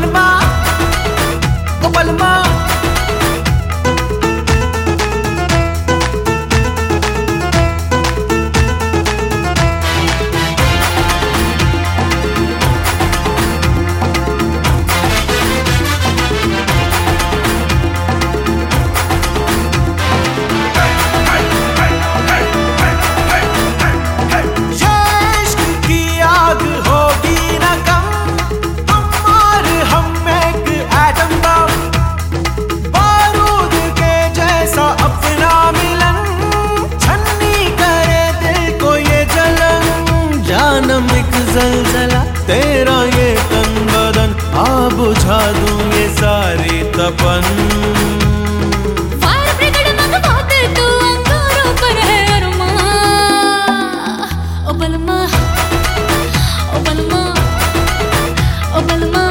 बलमा ओ बलमा। जलजला तेरा ये तन बदन आ बुझा दूं ये सारी तपन। फायर ब्रिगेड मंगवा दे तू अंगारों पर है अरमां। ओ बलमा ओ बलमा ओ बलमा।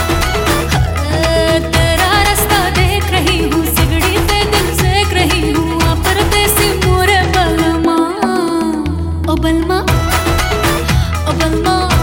तेरा रास्ता देख रही हूँ, सिगड़ी पे दिल सेक रही हूँ, आ परदेसी मोरे बलमा। ओ बलमा ओ बलमा।